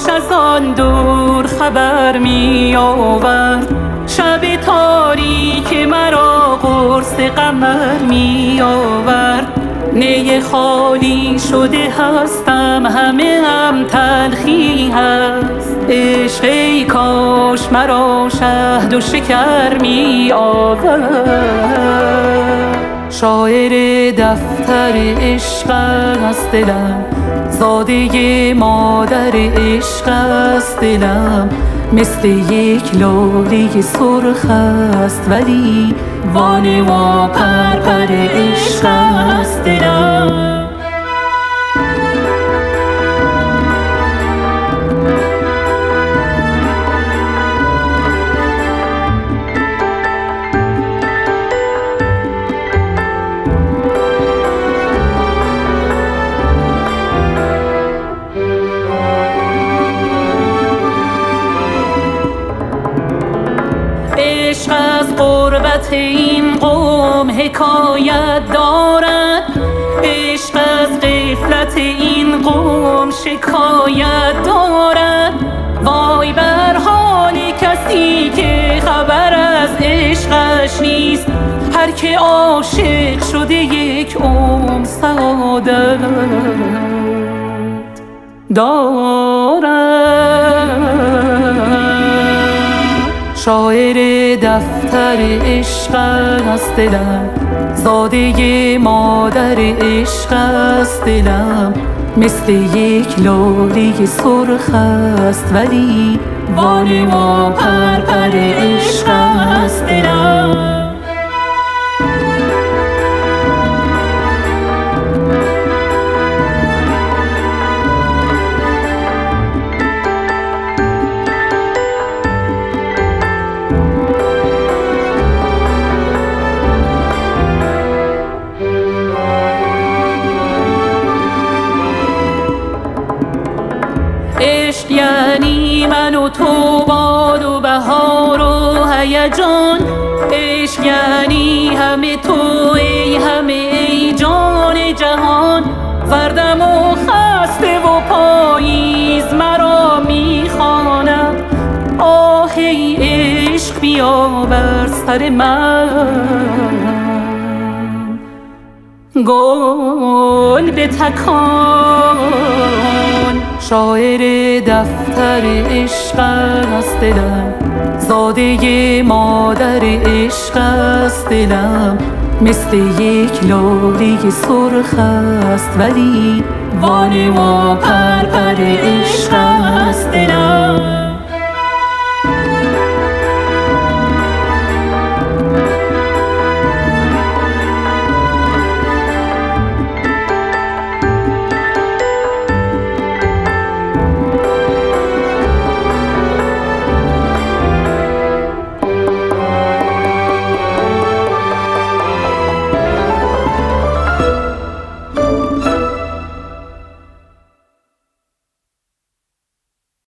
از آن دور خبر می آورد، شب تاریک مرا قرص قمر می آورد. نی خالی شده هستم، همه هم تلخی هست. عشق ای کاش مرا شهد و شکر می آورد. شاعر دفتر عشق است دلم، زاده مادر عشق است دلم. مثل یک لاله سرخ است ولی وانما پرپر عشق است دلم. عشق از غربت این قوم حکایت دارد، عشق از غفلت این قوم شکایت دارد. وای بر حال کسی که خبر از عشقش نیست، هر که عاشق شده یک عمر سعادت دارد. شاعر دفتر عشق است دلم، زاده مادر عشق است دلم. مثل یک لاله سرخ است ولی وانما پرپر عشق است دلم. عشق یعنی من و تو، باد و بهار و هیجان. عشق یعنی همه تو ای همه ای جان جهان. زردم و خسته و پاییز مرا میخواند، آه ای عشق بیا بر سر من گل بتکان. شاعر دفتر عشق است دلم، زاده مادر عشق است دلم. مثل یک لاله سرخ است ولی وانما پرپر عشق است دلم.